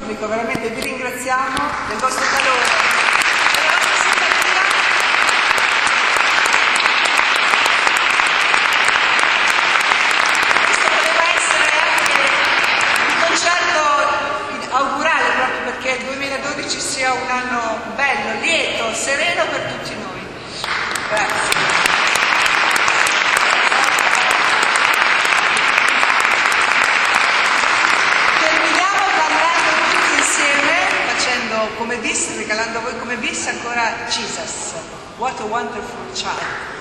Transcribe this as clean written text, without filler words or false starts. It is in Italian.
pubblico, veramente vi ringraziamo del vostro calore, della vostra simpatia. Questo poteva essere anche un concerto augurale, proprio perché il 2012 sia un anno bello, lieto, sereno per tutti noi. Grazie. Come bis, regalando a voi come bis ancora Jesus, What a Wonderful Child.